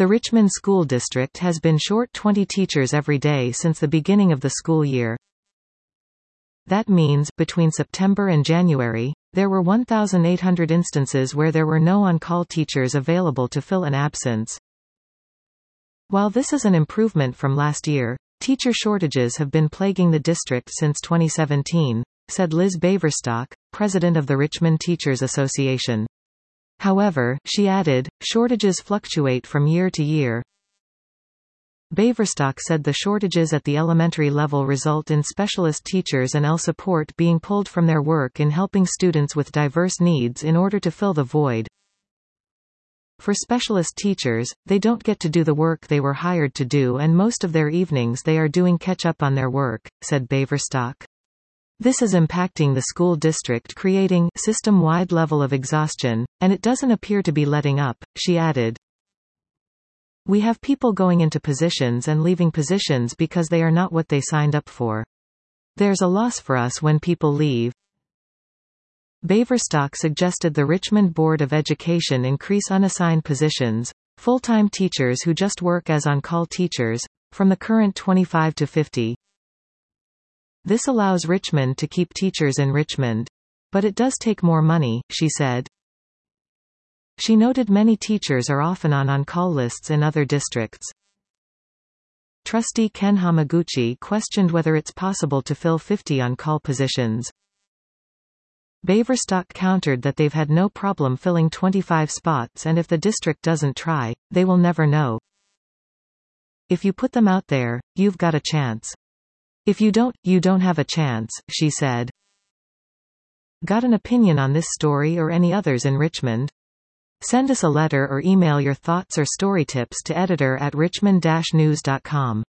The Richmond School District has been short 20 teachers every day since the beginning of the school year. That means, between September and January, there were 1,800 instances where there were no on-call teachers available to fill an absence. While this is an improvement from last year, teacher shortages have been plaguing the district since 2017, said Liz Baverstock, president of the Richmond Teachers Association. However, she added, shortages fluctuate from year to year. Baverstock said the shortages at the elementary level result in specialist teachers and support being pulled from their work in helping students with diverse needs in order to fill the void. For specialist teachers, they don't get to do the work they were hired to do, and most of their evenings they are doing catch-up on their work, said Baverstock. This is impacting the school district, creating system-wide level of exhaustion, and it doesn't appear to be letting up, she added. We have people going into positions and leaving positions because they are not what they signed up for. There's a loss for us when people leave. Baverstock suggested the Richmond Board of Education increase unassigned positions, full-time teachers who just work as on-call teachers, from the current 25 to 50. This allows Richmond to keep teachers in Richmond. But it does take more money, she said. She noted many teachers are often on on-call lists in other districts. Trustee Ken Hamaguchi questioned whether it's possible to fill 50 on-call positions. Baverstock countered that they've had no problem filling 25 spots, and if the district doesn't try, they will never know. If you put them out there, you've got a chance. If you don't, you don't have a chance, she said. Got an opinion on this story or any others in Richmond? Send us a letter or email your thoughts or story tips to editor@richmond-news.com.